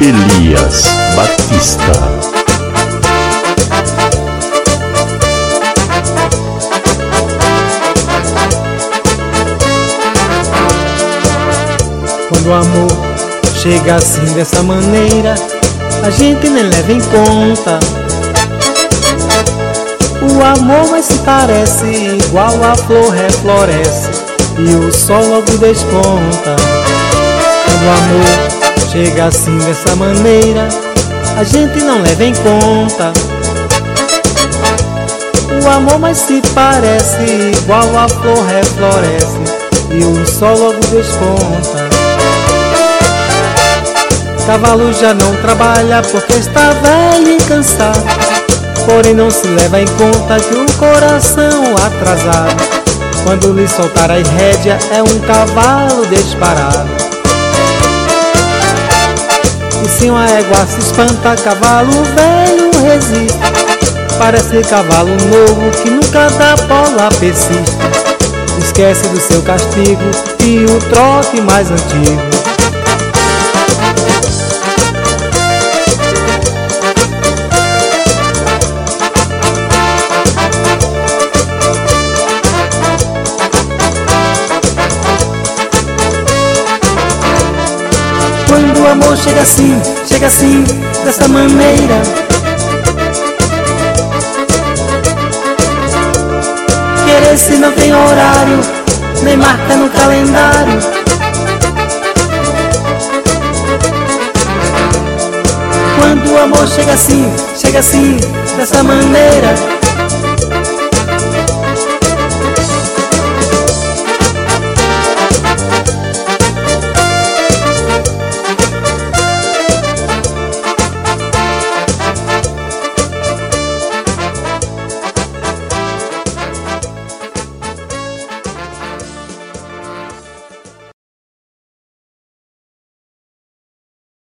Elias Batista. Quando o amor chega assim dessa maneira, a gente nem leva em conta. O amor mais se parece, igual a flor refloresce e o sol logo desponta. Quando o amor chega assim dessa maneira, a gente não leva em conta. O amor mais se parece, igual a flor refloresce e o sol logo desponta. Cavalo já não trabalha porque está velho e cansado, porém não se leva em conta que o coração atrasado, quando lhe soltar a rédea, é um cavalo disparado. E se uma égua se espanta, cavalo velho resiste. Parece cavalo novo que nunca dá bola, persiste. Esquece do seu castigo e o trote mais antigo. Quando o amor chega assim, dessa maneira, querer se não tem horário, nem marca no calendário. Quando o amor chega assim, dessa maneira,